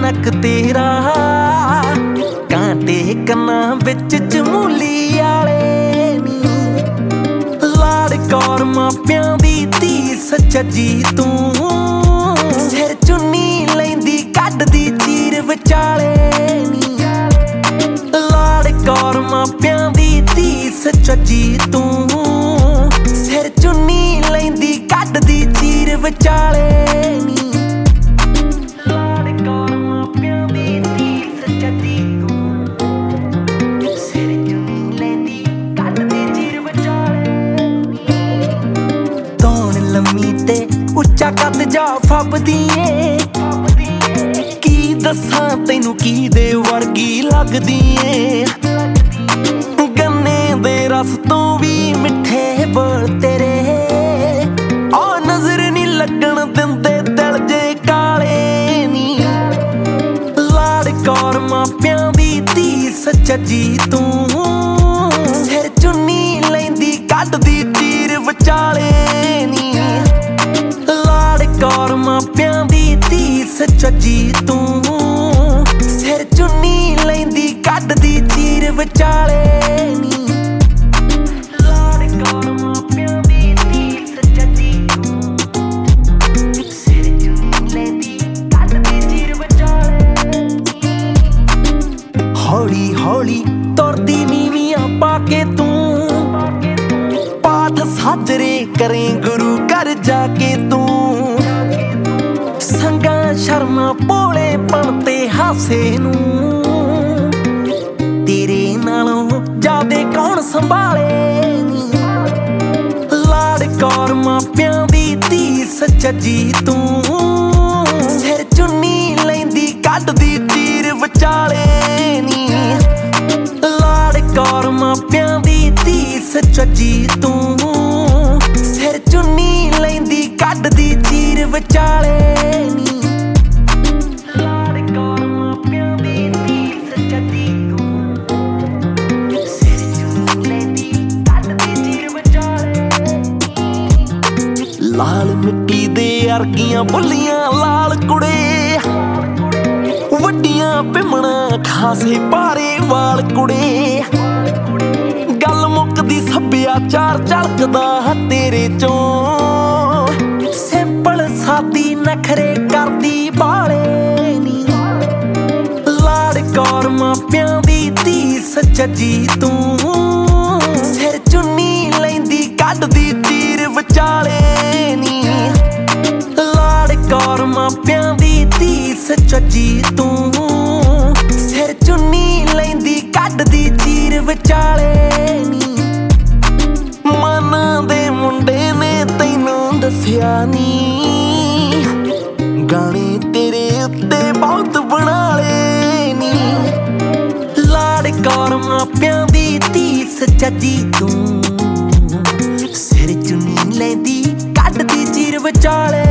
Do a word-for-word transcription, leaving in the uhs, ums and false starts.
नक तेरा कांटे कन्ना विच चमूली आले नी। लाड़ कौर मापियां दी धी सच्चा जी तू सिर चुन्नी लैंदी कड्डदी चीर विचाले नी। लाड़ कौर मापियां दी धी सच्चा जी तू सिर चुन्नी लैंदी कड्डदी चीर विचाले नी। ਉੱਚਾ ਕੱਦ ਜਾ ਫੱਬਦੀ ਏ ਕੀ ਦੱਸਾਂ ਤੈਨੂੰ ਕਿਹਦੇ ਵਰਗੀ ਲੱਗਦੀ ਏ। ਗੰਨੇ ਦੇ ਰਸ ਤੋਂ ਵੀ ਮਿੱਠੇ ਬੋਲ ਤੇਰੇ ਆ ਨਜ਼ਰ ਨੀ ਲੱਗਣ ਦਿੰਦੇ ਦਿਲ ਜੇ ਕਾਲੇ ਨੀ। ਲਾੜ ਕੌਰ ਮਾਪਿਆਂ ਦੀ ਧੀ ਸੱਚਾ ਜੀ ਤੂੰ ਸਿਰ ਚੁੰਨੀ ਲੈਂਦੀ ਕੱਢਦੀ ਚੀਰ ਵਿਚਾਲੇ ਨੀ। कौर मापियां दी धी सच्चा जी तू सिर चुन्नी लैंदी कड्डदी चीर विचाले नी। लाड़ कौर मापियां दी धी सच्चा जी तू सिर चुन्नी लैंदी कड्डदी चीर विचाले नी। हौली हौली तुरदी नीवियां पाके तू पाठ साजरे करें गुरु घर जाके तू संगा शर्मा भोले पन ते हासे नू तेरे नालों जादे कौन संभाले नी। लाड़ कौर मापियां दी धी सच्चा जी तू सिर चुन्नी लैंदी कड्डदी चीर विचाले नी। लाड़ कौर मापियां दी धी सच्चा जी तू सिर चुन्नी लैंदी कड्डदी चीर विचाले नी। लाल मिट्टी दे अर्गियां बुलियां लाल कुड़े वड्डियां पिमणा खासे भारे वाल कुड़े। गल मुकदी सभ्याचार झलकदा तेरे चों सिंपल सादी नखरे करदी बाले नी। लाड़ कौर मापियां दी धी सच्चा जी तू सिर चुन्नी लैंदी कड्डदी चीर विचाले नी। लाड़ कौर मापियां दी धी सच्चा जी तू सिर चुन्नी लैंदी कड्डदी चीर विचाले नी। मना दे मुंडे ने तैनूं दस्सिया नी गाने तेरे उत्ते बहुत बनाले नी। लाड़ कौर मापियां दी धी सच्चा जी तू सिर चुन्नी लैंदी कड्डदी चीर विचाले।